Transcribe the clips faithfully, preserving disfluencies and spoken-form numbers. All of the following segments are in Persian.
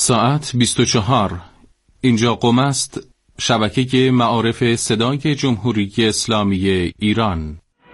ساعت بیست و چهار. اینجا قم است، شبکه معارف صدای جمهوری اسلامی ایران.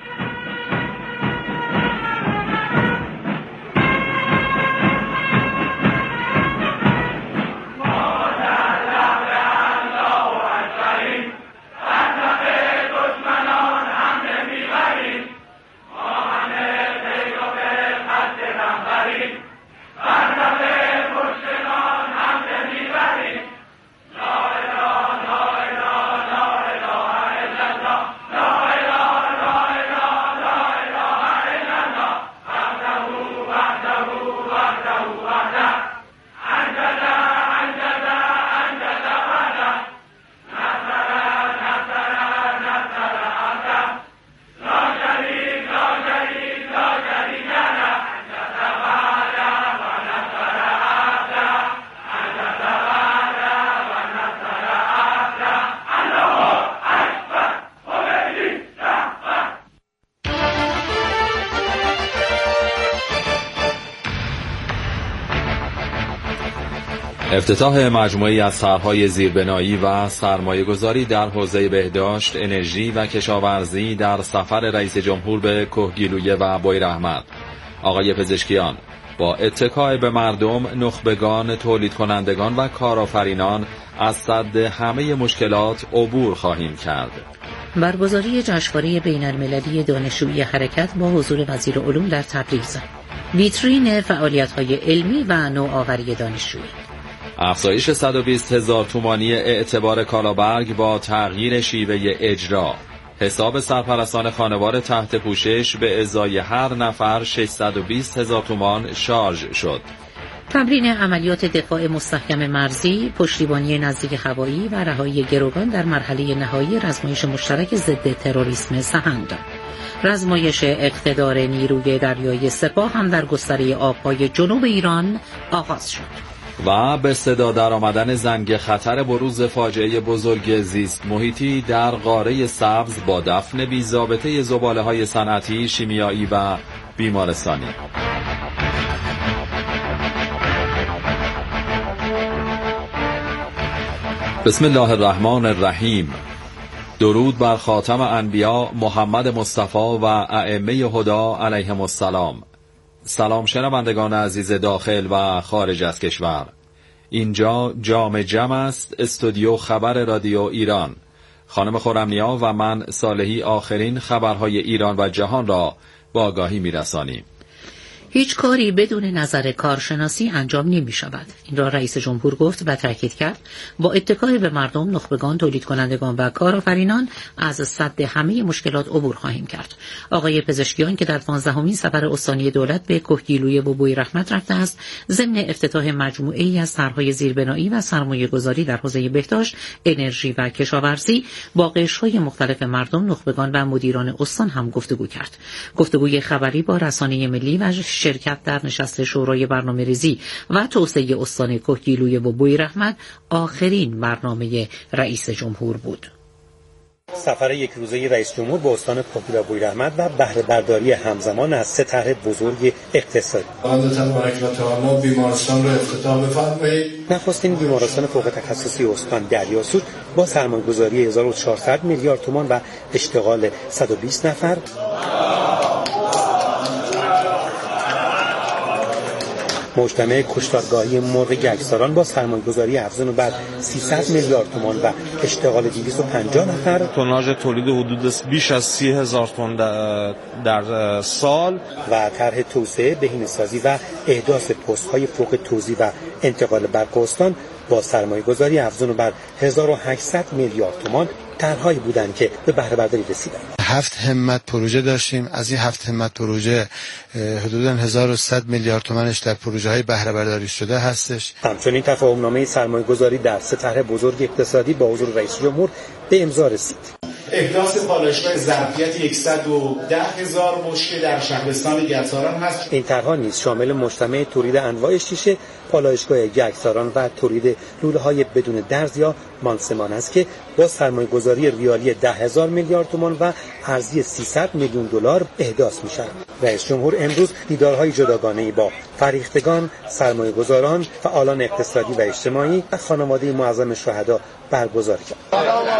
افتتاح مجموعه‌ای از طرح‌های زیربنایی و سرمایه‌گذاری در حوزه بهداشت، انرژی و کشاورزی در سفر رئیس جمهور به کهگیلویه و بویراحمد. آقای پزشکیان: با اتکای به مردم، نخبگان، تولید کنندگان و کارآفرینان از سد همه مشکلات عبور خواهیم کرد. برگزاری جشنواره بین‌المللی دانشجویی حرکت با حضور وزیر علوم در تبریز. ویترین فعالیت‌های علمی و نوآوری دانشجویی. افزایش صد و بیست هزار تومانی اعتبار کالابرگ با تغییر شیوه اجرا. حساب سرپرستان خانوار تحت پوشش به ازای هر نفر ششصد و بیست هزار تومان شارژ شد. تمرین عملیات دفاع مستحکم مرزی، پشتیبانی نزدیک هوایی و رهایی گروگان در مرحله نهایی رزمایش مشترک ضد تروریسم سهند. رزمایش اقتدار نیروی دریایی سپاه هم در گستره آبهای جنوب ایران آغاز شد. و به صدا در آمدن زنگ خطر بروز فاجعه بزرگ زیست محیطی در قاره سبز با دفن بی ضابطه زباله‌های صنعتی، شیمیایی و بیمارستانی. بسم الله الرحمن الرحیم. درود بر خاتم انبیا محمد مصطفی و ائمه هدا علیهم السلام. سلام شنوندگان عزیز داخل و خارج از کشور. اینجا جام جم است، استودیو خبر رادیو ایران. خانم خرمنیا و من صالحی آخرین خبرهای ایران و جهان را با آگاهی می‌رسانیم. هیچ کاری بدون نظر کارشناسی انجام نمی شود. این را رئیس جمهور گفت و تاکید کرد با اتکای به مردم، نخبگان، تولید کنندگان و کارآفرینان از سد همه مشکلات عبور خواهیم کرد. آقای پزشکیان که در پانزدهمین سفر استانی دولت به کهگیلویه و بویراحمد رفته است، ضمن افتتاح مجموعه‌ای از طرح‌های زیربنایی و سرمایه‌گذاری در حوزه بهداشت، انرژی و کشاورزی با قشرهای مختلف مردم، نخبگان و مدیران استان هم گفتگو کرد. گفتگوی خبری با رسانه ملی و شرکت در نشست شورای برنامه‌ریزی و توسعه استان کهگیلویه و بویراحمد آخرین برنامه رئیس جمهور بود. سفر یک روزه رئیس جمهور به استان کهگیلویه و بویراحمد و بهره برداری همزمان از سه طرح بزرگ اقتصادی. ما بیمارستان رو افتتاح بفرمایید. نخستین بیمارستان فوق تخصصی استان دریاسود با سرمایه‌گذاری هزار و چهارصد میلیارد تومان و اشتغال صد و بیست نفر. مجتمع کشتارگاهی مرغ گگساران با سرمایه‌گذاری افزون بر سیصد میلیارد تومان و اشتغال دویست و پنجاه نفر. توناژ تولید حدود بیش از سی هزار تن در سال و طرح توسعه، بهینه‌سازی و احداث پست‌های فوق توزیع و انتقال برق استان با سرمایه‌گذاری افزون بر هزار و هشتصد میلیارد تومان طرح‌هایی بودند که به بهره برداری رسیدند. هفت همت پروژه داشتیم. از این هفت همت پروژه حدوداً هزار و صد میلیارد تومانش در پروژه‌های بهره برداری شده هستش. همچنین تفاهم‌نامه سرمایه‌گذاری در سه طرح بزرگ اقتصادی با حضور رئیس جمهور به امضا رسید. احداث پالایشگاه ظرفیت صد و ده هزار بشکه در شهرستان گگساران هست. این طرح‌ها نیز شامل مجتمع تولید انواع شیشه، پالایشگاه گگساران و تولید لوله‌های بدون درز یا مانسمان است که با سرمایه‌گذاری ریالی ده هزار میلیارد تومان و ارزی سیصد میلیون دلار احداث می‌شود. رئیس جمهور امروز دیدارهای جداگانه‌ای با فریختگان، سرمایه‌گذاران، فعالان اقتصادی و اجتماعی و خانواده معظم شهدا برگزار کرد.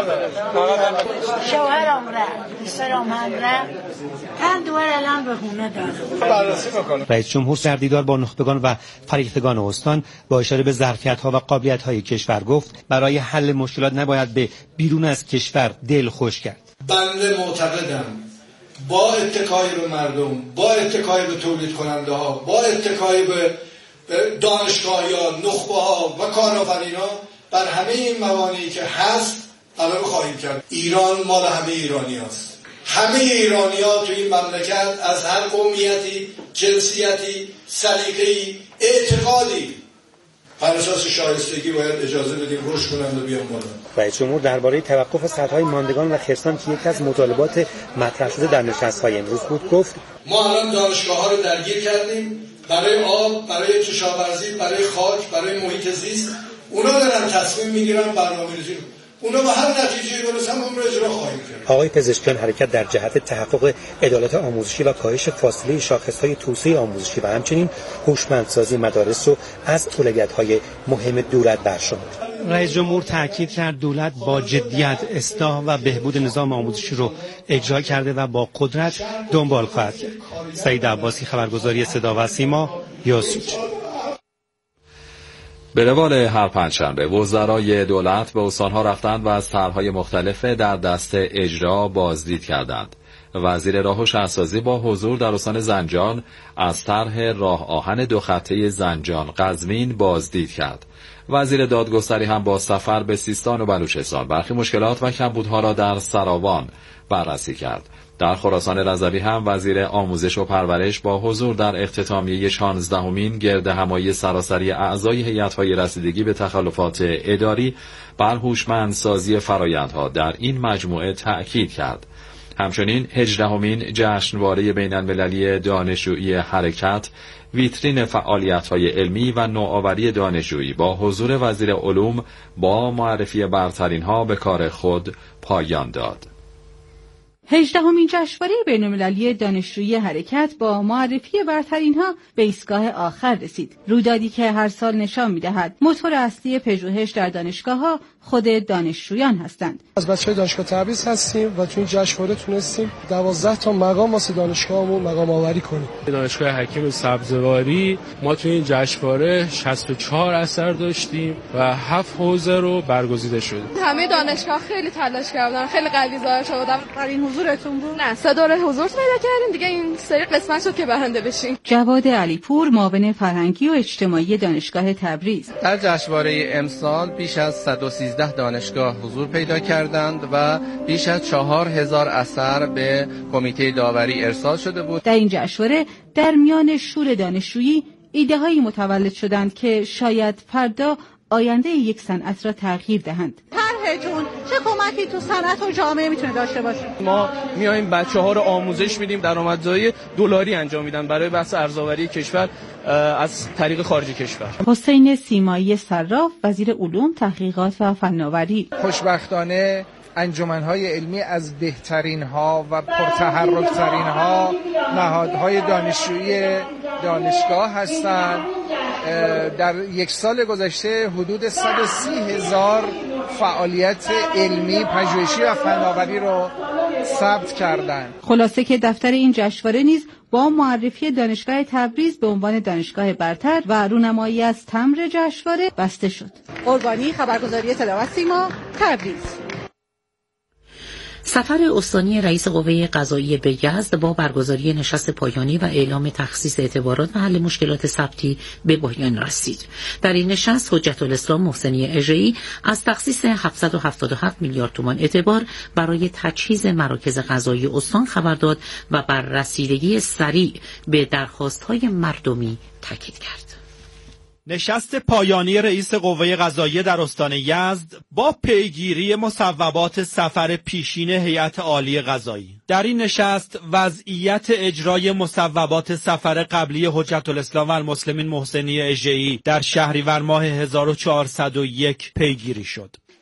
شوهرم رفت، پسرم رفت، من دوباره الان به خونه دارم. رئیس جمهور در دیدار با نخبگان و فریختگان استان با اشاره به ظرفیت‌ها و قابلیت‌های کشور گفت برای حل مشکلات نباید به بیرون از کشور دل خوش کرد. بنده معتقدم با اتکای به مردم، با اتکای به تولید کننده ها، با اتکای به دانشگاهیان، نخبه ها و کارآفرینان بر همه این موانعی که هست غلبه خواهیم کرد. ایران مال همه ایرانی هست. همه ایرانی ها تو این مملکت از هر قومیتی، جنسیتی، سلیقه‌ای، اعتقادی بر اساس شایستگی باید اجازه بدیم رشد کنند و بیان بالا. رئیس جمهور درباره توقف سدهای ماندگان و خرسان که یکی از مطالبات مطرح شده در نشست‌های امروز بود گفت ما الان دانشگاه‌ها رو درگیر کردیم برای آب، برای کشاورزی، برای خاک، برای محیط زیست. اونا دارن تصمیم میگیرن برنامه‌ریزی. اونا به هر نتیجه‌ای برسن اون رو اجرا خواهیم کرد. آقای پزشکیان حرکت در جهت تحقق عدالت آموزشی و کاهش فاصله شاخص‌های توسعه آموزشی و همچنین هوشمندسازی مدارس رو از اولویت‌های مهم دولت برشمرد. رئیس جمهور تاکید کرد دولت با جدیت اصلاح و بهبود نظام آموزشی رو اجرا کرده و با قدرت دنبال خواهد کرد. سعید عباسی، خبرگزاری صدا و سیما، یوسوج. به روال هر پنجشنبه وزرای دولت به استانها رفتند و از طرحهای مختلف در دست اجرا بازدید کردند. وزیر راه و شهرسازی با حضور در استان زنجان از طرح راه آهن دو خطه زنجان قزوین بازدید کرد. وزیر دادگستری هم با سفر به سیستان و بلوچستان برخی مشکلات و کمبودها را در سراوان بررسی کرد. در خراسان رضوی هم وزیر آموزش و پرورش با حضور در اختتامیه شانزدهمین گرد همایی سراسری اعضای هیئت‌های رسیدگی به تخلفات اداری بر هوشمندسازی فرآیندها در این مجموعه تأکید کرد. همچنین هجدهمین جشنواره بین‌المللی دانشجویی حرکت ویترین فعالیت‌های علمی و نوآوری دانشجویی با حضور وزیر علوم با معرفی برترین‌ها به کار خود پایان داد. هجدهمین جشنواره بین‌المللی دانشجویی حرکت با معرفی برترین‌ها به ایستگاه آخر رسید. رویدادی که هر سال نشان می‌دهد موتور اصلی پژوهش در دانشگاه‌ها خود دانشجویان هستند. از بچه‌های دانشگاه تبریز هستیم و تو این جشنواره تونستیم دوازده تا مقام واسه دانشگاهمون مقام آوری کنیم. دانشگاه حکیم سبزواری ما تو این جشنواره شصت و چهار اثر داشتیم و هفت حوزه رو برگزیده شد. همه دانشگاه خیلی تلاش کردن، خیلی قوی ظاهر شدن. در این حضورتون بود؟ نه، سه دوره حضور پیدا کردیم دیگه، این سری قسمت شد که برنده بشیم. جواد علیپور، معاون فرهنگی و اجتماعی دانشگاه تبریز: در جشنواره امسال بیش از صد و سیزده دانشگاه حضور پیدا کردند و بیش از چهار هزار اثر به کمیته داوری ارسال شده بود. در این جشنواره در میان شور دانشجویی ایده‌هایی متولد شدند که شاید فردا آینده یک صنعت را تغییر دهند. طرحتون چه کمکی تو صنعت و جامعه میتونه داشته باشه؟ ما میایم بچه‌ها رو آموزش میدیم، درآمدزایی دلاری انجام میدن برای بحث ارزآوری کشور از طریق خارج کشور. حسین سیمایی صراف، وزیر علوم، تحقیقات و فناوری: خوشبختانه انجمن‌های علمی از بهترین‌ها و پرتحرک‌ترین‌ها نهادهای دانشجویی دانشگاه هستند. در یک سال گذشته حدود صد و سی هزار فعالیت علمی، پژوهشی و فناوری رو ثبت کردند. خلاصه که دفتر این جشنواره نیز با معرفی دانشگاه تبریز به عنوان دانشگاه برتر و رونمایی از تمبر جشنواره بسته شد. قربانی، خبرگزاری صدا و سیما، تبریز. سفر استانی رئیس قوه قضاییه به یزد با برگزاری نشست پایانی و اعلام تخصیص اعتبارات و حل مشکلات ثبتی به پایان رسید. در این نشست حجت الاسلام محسنی اژه‌ای از تخصیص هفتصد و هفتاد و هفت میلیارد تومان اعتبار برای تجهیز مراکز قضایی استان خبر داد و بر رسیدگی سریع به درخواست‌های مردمی تاکید کرد. نشست پایانی رئیس قوه قضاییه در استان یزد با پیگیری مصوبات سفر پیشین هیئت عالی قضایی. در این نشست وضعیت اجرای مصوبات سفر قبلی حجت الاسلام و المسلمین محسنی اژه‌ای در شهریور ماه هزار و چهارصد و یک پیگیری شد.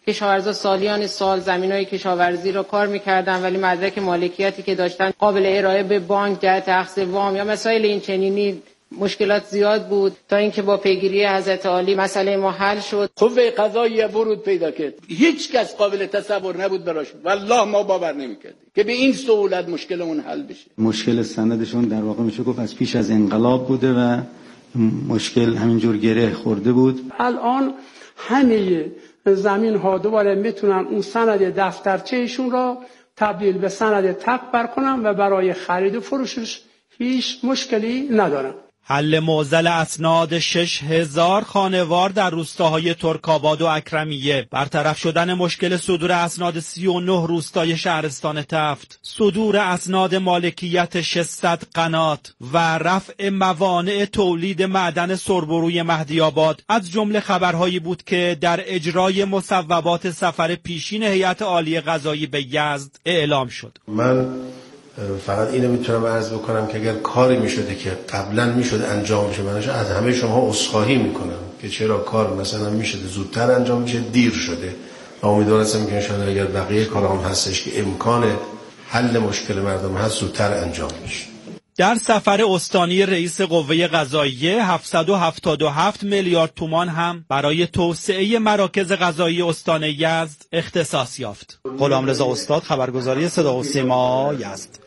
کشاورزا سالیان سال زمینای کشاورزی را کار میکردن ولی مدرک مالکیتی که داشتن قابل ارائه به بانک جهت اخذ وام یا مسائل این چنینی مشکلات زیاد بود تا اینکه با پیگیری حضرت عالی مسئله ما حل شد. قوه قضاییه ورود پیدا کرد. هیچ کس قابل تصور نبود براش. والله ما باور نمی‌کردیم که به این سهولت مشکلمون حل بشه. مشکل سندشون در واقع میشه گفت از پیش از انقلاب بوده و مشکل همینجور گره خورده بود. الان همه زمین ها دوباره میتونن اون سند دفترچهشون را تبدیل به سند تبر کنن و برای خرید و فروشش هیچ مشکلی ندارن. حل معضل اسناد شش هزار خانوار در روستاهای ترک‌آباد و اکرمیه، برطرف شدن مشکل صدور اسناد سی و نه روستای شهرستان تفت، صدور اسناد مالکیت ششصد قنات و رفع موانع تولید معدن سربروی مهدی آباد از جمله خبرهایی بود که در اجرای مصوبات سفر پیشین هیئت عالی قضایی به یزد اعلام شد. من فقط اینو میتونم عرض بکنم که اگر کاری میشده که قبلا میشده انجام بشه، منش از همه شما عذرخواهی میکنم که چرا کار مثلا میشده زودتر انجام میشه دیر شده و امیدوارم که انشاءالله اگر بقیه کار هم هستش که امکان حل مشکل مردم هست زودتر انجام میشه. در سفر استانی رئیس قوه قضاییه هفتصد و هفتاد و هفت میلیارد تومان هم برای توسعه مراکز قضایی استان یزد اختصاص یافت. غلامرضا استاد، خبرگزاری صدا و سیما، یزد.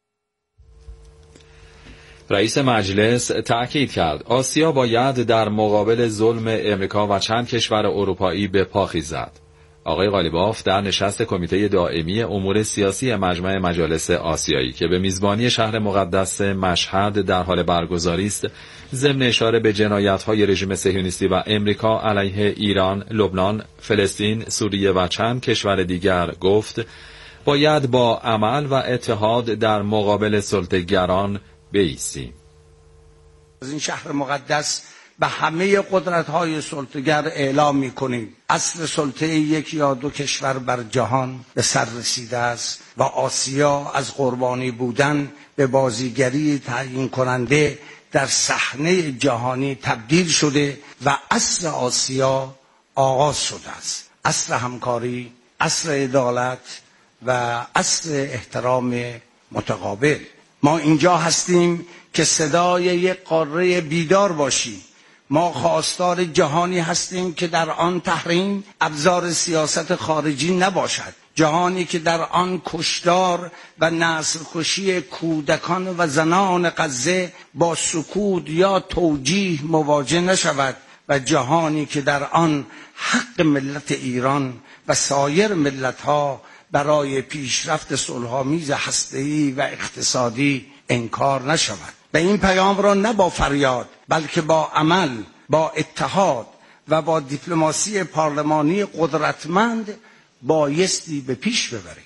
رئیس مجلس تأکید کرد آسیا باید در مقابل ظلم امریکا و چند کشور اروپایی به پا خیزد. آقای قالیباف در نشست کمیته دائمی امور سیاسی مجمع مجالس آسیایی که به میزبانی شهر مقدس مشهد در حال برگزاری است، ضمن اشاره به جنایت‌های رژیم صهیونیستی و امریکا علیه ایران، لبنان، فلسطین، سوریه و چند کشور دیگر گفت باید با عمل و اتحاد در مقابل سلطه‌گران بایستیم. از این شهر مقدس به همه قدرت‌های سلطه‌گر اعلام می‌کنیم اصل سلطه یک یا دو کشور بر جهان به سر رسیده است و آسیا از قربانی بودن به بازیگری تعیین کننده در صحنه جهانی تبدیل شده و اصل آسیا آغاز شده است. اصل همکاری، اصل عدالت و اصل احترام متقابل. ما اینجا هستیم که صدای یک قاره بیدار باشیم. ما خواستار جهانی هستیم که در آن تحریم ابزار سیاست خارجی نباشد، جهانی که در آن کشتار و نسل کشی کودکان و زنان غزه با سکوت یا توجیه مواجه نشود و جهانی که در آن حق ملت ایران و سایر ملت‌ها برای پیشرفت صلح‌آمیز هسته‌ای و اقتصادی انکار نشود. و این پیام را نه با فریاد بلکه با عمل، با اتحاد و با دیپلماسی پارلمانی قدرتمند بایستی به پیش ببریم.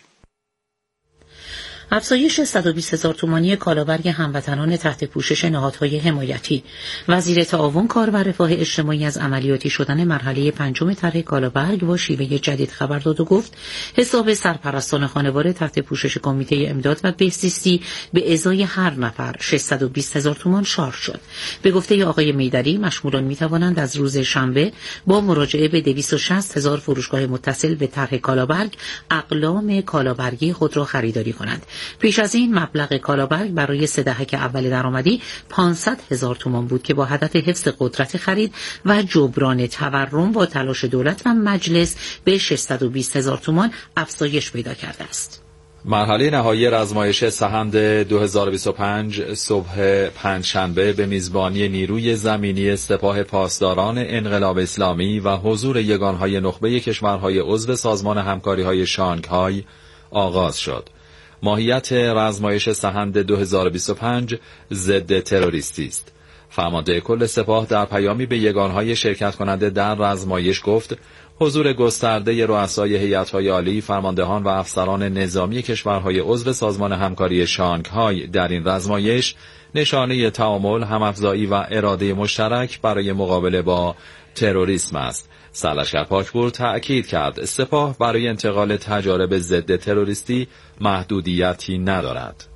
افزایش صد و بیست هزار تومانی کالابرگ هموطنان تحت پوشش نهادهای حمایتی. وزیر تعاون، کار و رفاه اجتماعی از عملیاتی شدن مرحله پنجم طرح کالابرگ با شیوه جدید خبر داد و گفت حساب سرپرستان خانواده تحت پوشش کمیته امداد و بهزیستی به ازای هر نفر ششصد و بیست هزار تومان شارژ شد. به گفته آقای میدری، مشمولان می توانند از روز شنبه با مراجعه به دویست و شصت هزار فروشگاه متصل به طرح کالابرگ اقلام کالابرگی خود را خریداری کنند. پیش از این مبلغ کالابرگ برای سه دهک اول درآمدی پانصد هزار تومان بود که با هدف حفظ قدرت خرید و جبران تورم با تلاش دولت و مجلس به ششصد و بیست هزار تومان افزایش پیدا کرده است. مرحله نهایی رزمایش سهند دو هزار و بیست و پنج صبح پنجشنبه به میزبانی نیروی زمینی سپاه پاسداران انقلاب اسلامی و حضور یگانهای نخبه کشورهای عضو سازمان همکاری‌های شانگهای آغاز شد. ماهیت رزمایش سهند دو هزار و بیست و پنج ضد تروریستی است. فرمانده کل سپاه در پیامی به یگانهای شرکت کننده در رزمایش گفت حضور گسترده رؤسای هیئت‌های عالی، فرماندهان و افسران نظامی کشورهای عضو سازمان همکاری شانگهای در این رزمایش نشانه تعامل، هم‌افزایی و اراده مشترک برای مقابله با تروریسم است. سرلشکر پاکپور تأکید کرد سپاه برای انتقال تجارب ضد تروریستی محدودیتی ندارد.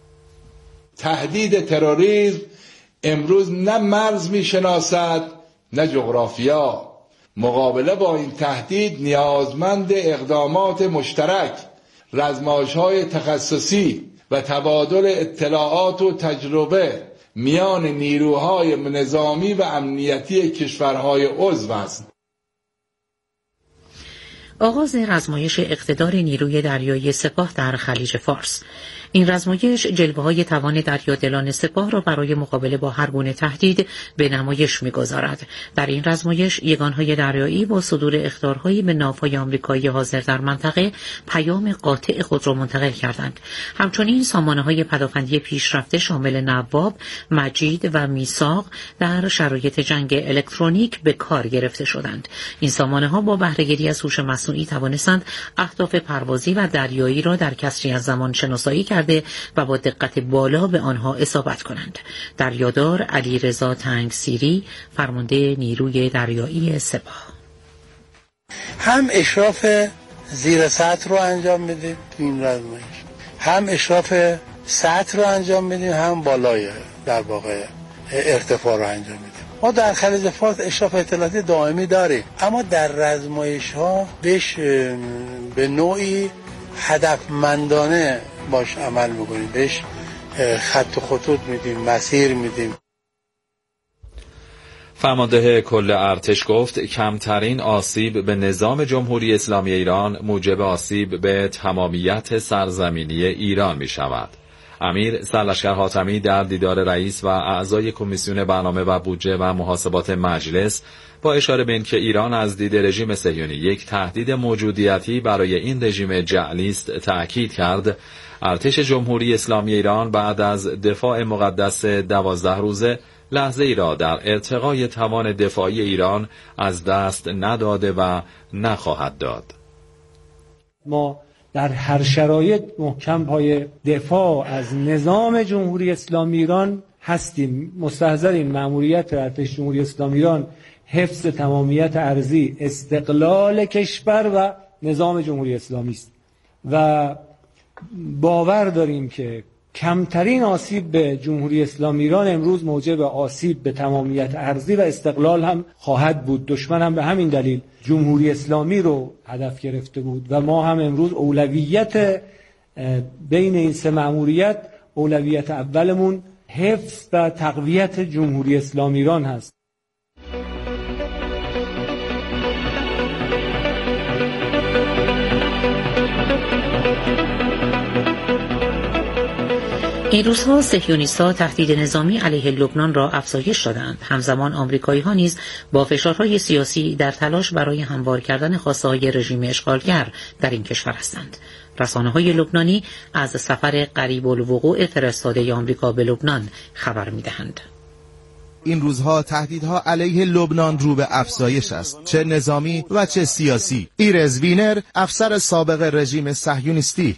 تهدید تروریسم امروز نه مرز میشناسد نه جغرافیا. مقابله با این تهدید نیازمند اقدامات مشترک، رزمایش‌های تخصصی و تبادل اطلاعات و تجربه میان نیروهای نظامی و امنیتی کشورهای عضو است. آغاز رزمایش اقتدار نیروی دریایی سپاه در خلیج فارس. این رزمایش جلوه‌های توان دریادلان سپاه را برای مقابله با هر گونه تهدید به نمایش می‌گذارد. در این رزمایش یگان‌های دریایی با صدور اخطارهایی به ناوهای آمریکایی حاضر در منطقه پیام قاطع خود را منتقل کردند. همچنین سامانه‌های پدافندی پیشرفته شامل نواب، مجید و میثاق در شرایط جنگ الکترونیک به کار گرفته شدند. این سامانه‌ها با بهره‌گیری از هوش مصنوعی توانستند اهداف پروازی و دریایی را در کسری از زمان شناسایی کرده و با دقت بالا به آنها اصابت کنند. دریادار علیرضا تنگسیری، فرمانده نیروی دریایی سپاه: هم اشراف زیر سطح رو انجام میدیم تو این رزمایش، هم اشراف سطح رو انجام میدیم، هم بالای در واقع ارتفاع رو انجام میدیم. ما در خلیج فارس اشراف اطلاعاتی دائمی داریم، اما در رزمایش ها بهش به نوعی هدفمندانه باش عمل میکنیم، بهش خط و خطوط میدیم، مسیر میدیم. فرمانده کل ارتش گفت کمترین آسیب به نظام جمهوری اسلامی ایران موجب آسیب به تمامیت سرزمینی ایران می شود. امیر سرلشکر حاتمی در دیدار رئیس و اعضای کمیسیون برنامه و بودجه و محاسبات مجلس با اشاره به اینکه ایران از دید رژیم صهیونی یک تهدید موجودیتی برای این رژیم جعلی است تأکید کرد ارتش جمهوری اسلامی ایران بعد از دفاع مقدس دوازده روزه لحظه ای را در ارتقای توان دفاعی ایران از دست نداده و نخواهد داد. ما در هر شرایط محکم پای دفاع از نظام جمهوری اسلامی ایران هستیم. مستحضر این مأموریت ارتش جمهوری اسلامی ایران حفظ تمامیت ارضی، استقلال کشور و نظام جمهوری اسلامی است و باور داریم که کمترین آسیب به جمهوری اسلامی ایران امروز موجب آسیب به تمامیت ارضی و استقلال هم خواهد بود. دشمن هم به همین دلیل جمهوری اسلامی رو هدف گرفته بود و ما هم امروز اولویت بین این سه مأموریت اولویت اولمون حفظ و تقویت جمهوری اسلامی ایران هست. این روزها صهیونیست‌ها تهدید نظامی علیه لبنان را افزایش دادند. همزمان آمریکایی‌ها نیز با فشارهای سیاسی در تلاش برای هموار کردن خواسته‌های رژیم اشغالگر در این کشور هستند. رسانه‌های لبنانی از سفر قریب الوقوع فرستاده آمریکا به لبنان خبر می‌دهند. این روزها تهدیدها علیه لبنان رو به افزایش است، چه نظامی و چه سیاسی. ایرز وینر، افسر سابق رژیم صهیونیستی: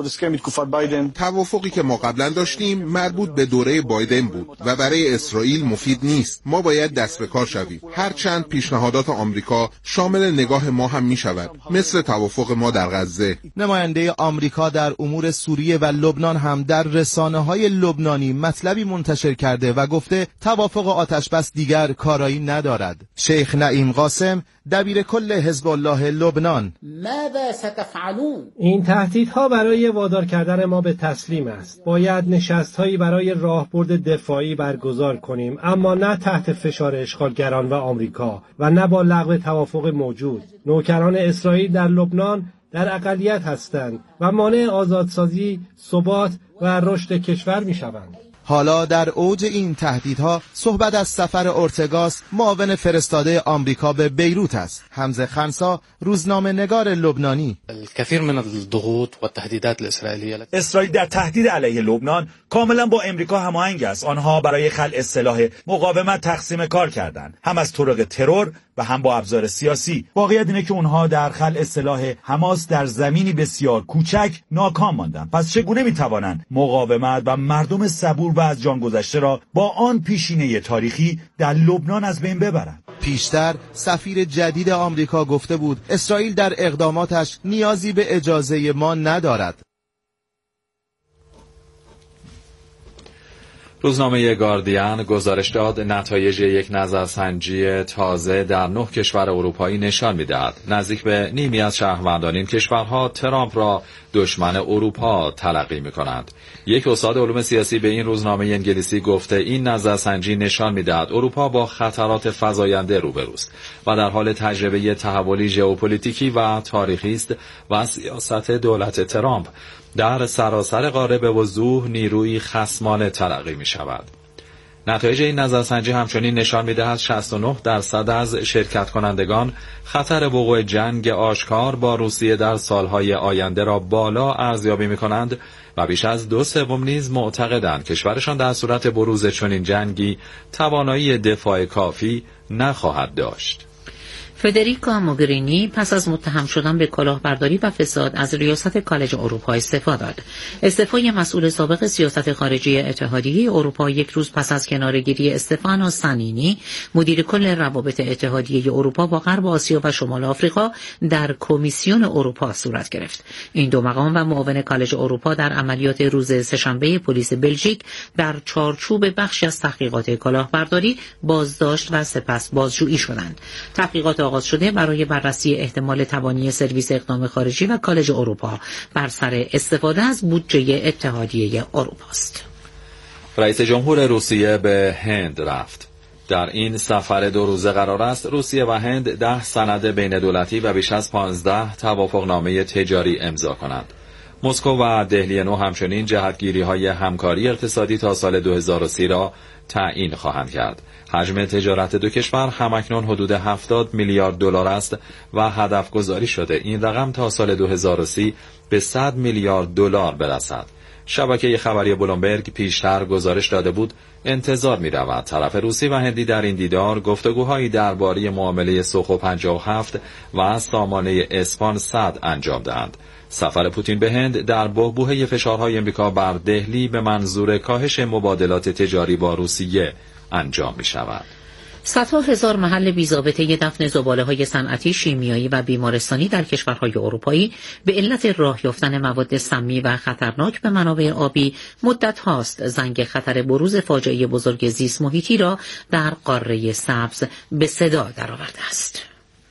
توافقی که ما قبلا داشتیم مربوط به دوره بایدن بود و برای اسرائیل مفید نیست. ما باید دست به کار شویم. هرچند پیشنهادات آمریکا شامل نگاه ما هم می شود، مثل توافق ما در غزه. نماینده آمریکا در امور سوریه و لبنان هم در رسانه‌های لبنانی مطلبی منتشر کرده و گفته توافق آتش بس دیگر کارایی ندارد. شیخ نعیم قاسم، دبیر کل حزب الله لبنان: ماذا ستفعلون؟ این تهدیدها برای وادار کردن ما به تسلیم است. باید نشست‌هایی برای راهبرد دفاعی برگزار کنیم، اما نه تحت فشار اشغالگران و آمریکا و نه با لغو توافق موجود. نوکران اسرائیل در لبنان در اقلیت هستند و مانع آزادسازی، ثبات و رشد کشور می‌شوند. حالا در اوج این تهدیدها صحبت از سفر اورتگاس، معاون فرستاده آمریکا به بیروت است. حمزه خنسا، روزنامه نگار لبنانی: الكثير من الضغوط والتهديدات الاسرائيليه اسرائیل در تهدید علیه لبنان کاملا با امریکا هماهنگ است. آنها برای خلع سلاح مقاومت تقسیم کار کردند، هم از طرق ترور و هم با ابزار سیاسی. واقعیت اینه که اونها در خلع سلاح حماس در زمینی بسیار کوچک ناکام ماندند. پس چگونه میتوانند مقاومت و مردم صبور و از جان گذشته را با آن پیشینه تاریخی در لبنان از بین ببرند؟ پیشتر سفیر جدید آمریکا گفته بود اسرائیل در اقداماتش نیازی به اجازه ما ندارد. روزنامه گاردین گزارش داد نتایج یک نظرسنجی تازه در نه کشور اروپایی نشان می‌دهد نزدیک به نیمی از شهروندان این کشورها ترامپ را دشمن اروپا تلقی می‌کنند. یک استاد علوم سیاسی به این روزنامه انگلیسی گفته این نظرسنجی نشان می‌دهد اروپا با خطرات فزاینده روبروست و در حال تجربه تحولی ژئوپلیتیکی و تاریخی است و سیاست دولت ترامپ در سراسر قاره به وضوح نیروی خصمانه تلقی می شود. نتایج این نظرسنجی همچنین نشان می دهد شصت و نه درصد از شرکت کنندگان خطر وقوع جنگ آشکار با روسیه در سالهای آینده را بالا ارزیابی می کنند و بیش از دو سوم نیز معتقدند کشورشان در صورت بروز چنین جنگی توانایی دفاع کافی نخواهد داشت. فدریکا موگرینی پس از متهم شدن به کلاهبرداری و فساد از ریاست کالج اروپا استعفا داد. استعفای مسئول سابق سیاست خارجی اتحادیه اروپا یک روز پس از کناره‌گیری استفانو سانینی مدیر کل روابط اتحادیه اروپا با غرب آسیا و شمال آفریقا در کمیسیون اروپا صورت گرفت. این دو مقام و معاون کالج اروپا در عملیات روز سه‌شنبه پلیس بلژیک در چارچوب بخشی از تحقیقات کلاهبرداری بازداشت و سپس بازجویی شدند. تحقیقات آغاز شده برای بررسی احتمال تبانی سرویس اقدام خارجی و کالج اروپا بر سر استفاده از بودجه اتحادیه اروپا است. رئیس جمهور روسیه به هند رفت. در این سفر دو روزه قرار است روسیه و هند ده سند بین دولتی و بیش از پانزده توافقنامه تجاری امضا کنند. مسکو و دهلی نو همچنین جهتگیری‌های همکاری اقتصادی تا سال دو هزار و سی را تعیین خواهند کرد. حجم تجارت دو کشور همکنون حدود هفتاد میلیارد دلار است و هدف گذاری شده این رقم تا سال دو هزار و سی به صد میلیارد دلار برسد. شبکه خبری بلومبرگ پیشتر گزارش داده بود انتظار می رود طرف روسی و هندی در این دیدار گفتگوهایی درباره معامله سوخو پنجاه و هفت و سامانه اسپان صد انجام دهند. سفر پوتین به هند در بحبوحه فشارهای امریکا بر دهلی به منظور کاهش مبادلات تجاری با روسیه انجام می شود. صدها هزار محل بی‌ضابطه دفن زباله‌های صنعتی، شیمیایی و بیمارستانی در کشورهای اروپایی به علت راه یافتن مواد سمی و خطرناک به منابع آبی مدت هاست زنگ خطر بروز فاجعه بزرگ زیست محیطی را در قاره سبز به صدا درآورده است.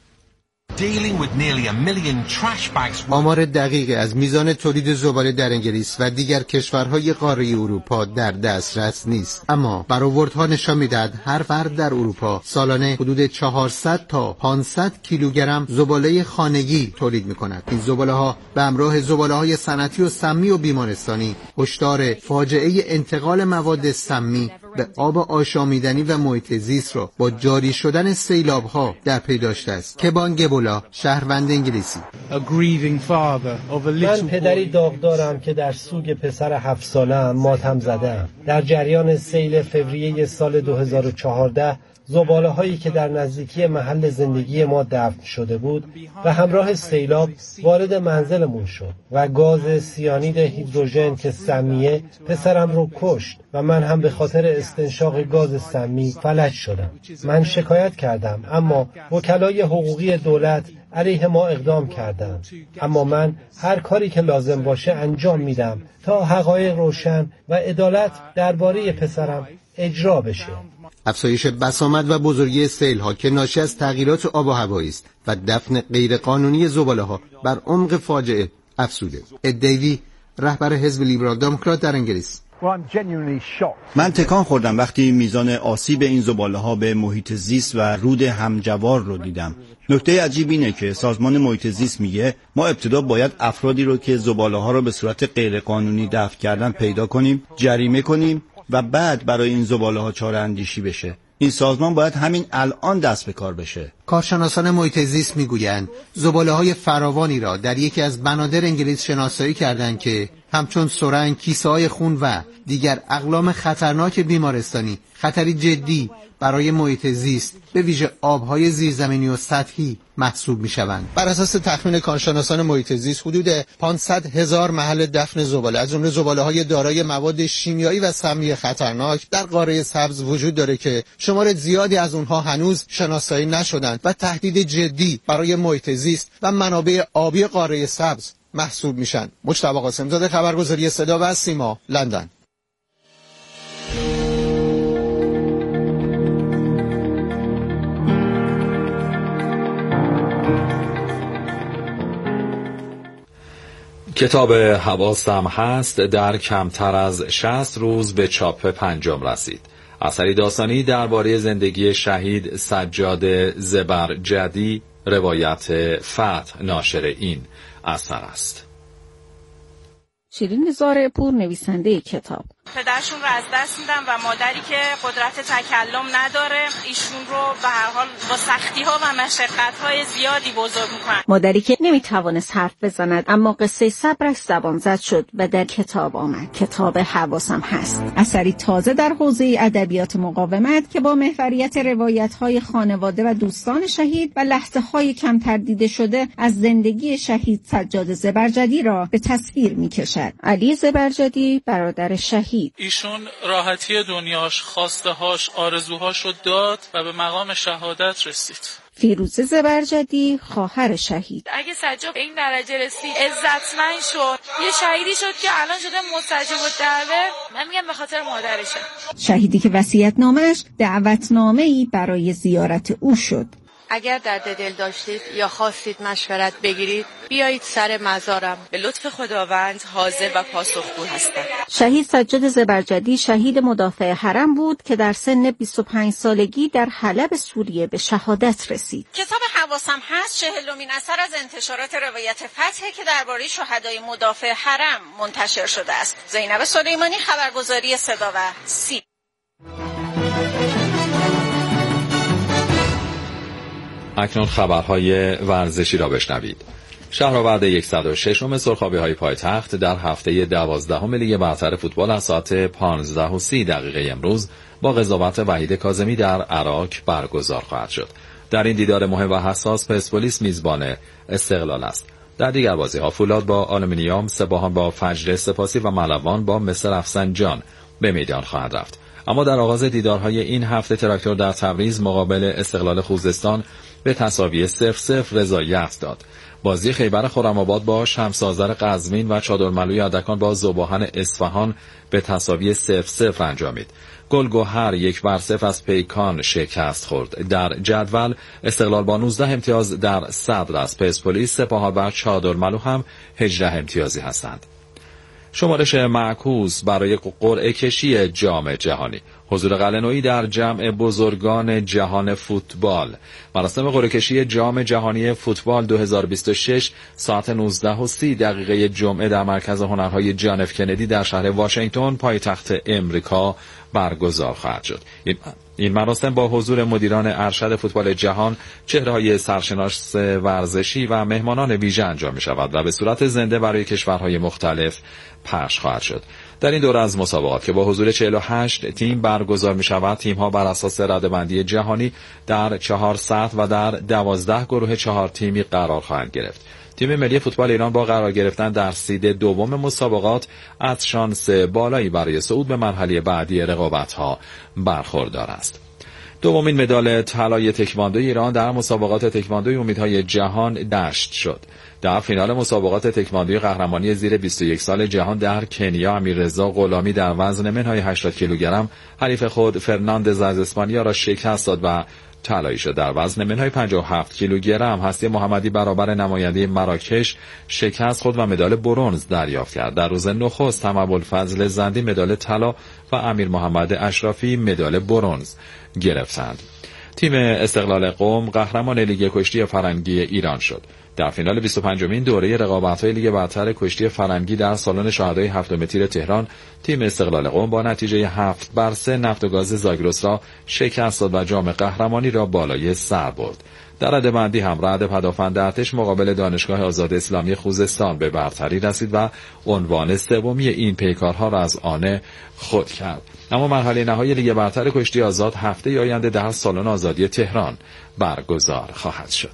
آمار دقیقی از میزان تولید زباله در انگلیس و دیگر کشورهای قاره اروپا در دسترس نیست، اما برآوردها نشان می‌دهد هر فرد در اروپا سالانه حدود چهارصد تا پانصد کیلوگرم زباله خانگی تولید می‌کند. این زباله‌ها به همراه زباله‌های صنعتی و سمی و بیمارستانی هشدار فاجعه انتقال مواد سمی به آب آشامیدنی و محیط زیست را با جاری شدن سیلاب‌ها در پی داشته است. کبان گبولا، شهروند انگلیسی: من پدری داغدارم که در سوگ پسر هفت ساله‌ام ماتم زده‌ام. در جریان سیل فوریه سال دو هزار و چهارده زباله هایی که در نزدیکی محل زندگی ما دفن شده بود و همراه سیلاب وارد منزلمون شد و گاز سیانید هیدروژن که سمیه پسرم رو کشت و من هم به خاطر استنشاق گاز سمی فلج شدم. من شکایت کردم اما وکلای حقوقی دولت علیه ما اقدام کردند، اما من هر کاری که لازم باشه انجام میدم تا حقایق روشن و عدالت درباره پسرم اجرا بشه. افزایش بسامد و بزرگی سیل‌ها که ناشی از تغییرات آب و هوایی است و دفن غیرقانونی زباله‌ها بر عمق فاجعه افزوده. اد دیوی، رهبر حزب لیبرال دموکرات در انگلیس: من تکان خوردم وقتی میزان آسیب این زباله‌ها به محیط زیست و رود همجوار رو دیدم. نکته عجیب اینه که سازمان محیط زیست میگه ما ابتدا باید افرادی رو که زباله‌ها رو به صورت غیرقانونی دفن کردن پیدا کنیم، جریمه کنیم و بعد برای این زباله‌ها چاره اندیشی بشه. این سازمان باید همین الان دست به کار بشه. کارشناسان محیط زیست میگویند زباله‌های فراوانی را در یکی از بنادر انگلیس شناسایی کردند که همچون سرنگ، کیسه‌های خون و دیگر اقلام خطرناک بیمارستانی خطری جدی برای محیط زیست به ویژه آبهای زیرزمینی و سطحی محسوب می‌شوند. بر اساس تخمین کارشناسان محیط زیست حدود پانصد هزار محل دفن زباله از جمله زباله‌های دارای مواد شیمیایی و سمی خطرناک در قاره سبز وجود داره که شمار زیادی از اونها هنوز شناسایی نشدند و تهدید جدی برای محیط زیست و منابع آبی قاره سبز محسوب میشن. مجتبی قاسم‌زاده، خبرگزاری صدا و سیما، لندن. کتاب حواسم هست در کمتر از شصت روز به چاپ پنجم رسید. اثری داستانی درباره زندگی شهید سجاد زبرجدی، روایت فتح ناشر این اثر است. شیرین زارعپور نویسنده کتاب. پدرشون رو از دست میدن و مادری که قدرت تکلم نداره ایشون رو به هر حال با سختی ها و مشقت های زیادی بزرگ میکنن. مادری که نمیتوانست حرف بزند اما قصه صبرش زبان زد شد و در کتاب آمد. کتاب حواسم هست، اثری تازه در حوزه ادبیات مقاومت که با محوریت روایت های خانواده و دوستان شهید و لحظه های کمتر دیده شده از زندگی شهید سجاد زبرجدی را به تصویر میکشد. علی زبرجدی برادر شهید، ایشون راحتی دنیاش، خواسته هاش، آرزوهاش رو داد و به مقام شهادت رسید. فیروزه زبرجدی خواهر شهید، اگه سجاد به این درجه رسید، عزتمند شد، یه شهیدی شد که الان شده مستجاب الدعوه، من میگم به خاطر مادرشه. شهیدی که وصیت‌نامه‌اش دعوتنامه‌ای برای زیارت او شد. اگر درد دل داشتید یا خواستید مشورت بگیرید بیایید سر مزارم، به لطف خداوند حاضر و پاسخگو هستم. شهید سجاد زبرجدی شهید مدافع حرم بود که در سن بیست و پنج سالگی در حلب سوریه به شهادت رسید. کتاب حواسم هست چهلمین اثر از انتشارات روایت فتح که درباره شهدای مدافع حرم منتشر شده است. زینب سلیمانی، خبرگزاری صدا و سیم. اکنون خبرهای ورزشی را بشنوید. شهرآورد صد و شش ام سرخابی‌های پایتخت در هفته دوازدهم لیگ برتر فوتبال از ساعت پانزده و سی دقیقه امروز با قضاوت وحید کاظمی در عراق برگزار خواهد شد. در این دیدار مهم و حساس پرسپولیس میزبان استقلال است. در دیگر بازی‌ها فولاد با آلومینیوم، سپاهان با فجر سپاسی و ملوان با مصر رفسنجان به میدان خواهد رفت. اما در آغاز دیدارهای این هفته تراکتور در تبریز مقابل استقلال خوزستان به تساوی صفر صفر رضایت داد. بازی خیبر خرم‌آباد با شمس آذر قزوین و چادرملوی اردکان با ذوباهن اصفهان به تساوی صفر صفر انجامید. گلگهر یک بر صفر از پیکان شکست خورد. در جدول استقلال با نوزده امتیاز در صدر است. پرسپولیس، سپاهان و چادرملو هم هجده امتیازی هستند. شمارش معکوس برای قرعه کشی جام جهانی. حضور قلعه‌نویی در جمع بزرگان جهان فوتبال. مراسم قرعه کشی جام جهانی فوتبال دو هزار و بیست و شش ساعت نوزده و سی دقیقه جمعه در مرکز هنرهای جان اف کندی در شهر واشنگتن پایتخت امریکا برگزار خواهد شد. این مراسم با حضور مدیران ارشد فوتبال جهان، چهره‌های سرشناس ورزشی و مهمانان ویژه انجام می‌شود و به صورت زنده برای کشورهای مختلف پخش خواهد شد. در این دوره از مسابقات که با حضور چهل و هشت تیم برگزار می شود، تیم ها بر اساس رده‌بندی جهانی در چهار سطح و در دوازده گروه چهار تیمی قرار خواهند گرفت. تیم ملی فوتبال ایران با قرار گرفتن در سید دوم مسابقات از شانس بالایی برای صعود به مرحله بعدی رقابت‌ها برخوردار است. دومین مدال طلای تکواندو ایران در مسابقات تکواندوی امیدهای جهان دشت شد. در فینال مسابقات تکواندوی قهرمانی زیر بیست و یک سال جهان در کنیا، امیررضا غلامی در وزن منهای هشتاد کیلوگرم حریف خود فرناندز از اسپانیا را شکست داد و طلایی شد. در وزن منهای پنجاه و هفت کیلوگرم هستی محمدی برابر نماینده مراکش شکست خود و مدال برنز دریافت کرد. در روز نخست هم ابوالفضل زندی مدال طلا و امیر محمد اشرافی مدال برنز گرفتند. تیم استقلال قم قهرمان لیگ کشتی فرنگی ایران شد. در فینال بیست و پنجمین دوره رقابت‌های لیگ برتر کشتی فرنگی در سالن شهدای هفتم تیر تهران، تیم استقلال قم با نتیجه هفت بر سه نفت و گاز زاگرس را شکست داد و جام قهرمانی را بالای سر برد. در رده‌بندی هم رعد پدافند ارتش مقابل دانشگاه آزاد اسلامی خوزستان به برتری رسید و عنوان سومی این پیکارها را از آن خود کرد. اما مرحله نهایی لیگ برتر کشتی آزاد هفته آینده در سالن آزادی تهران برگزار خواهد شد.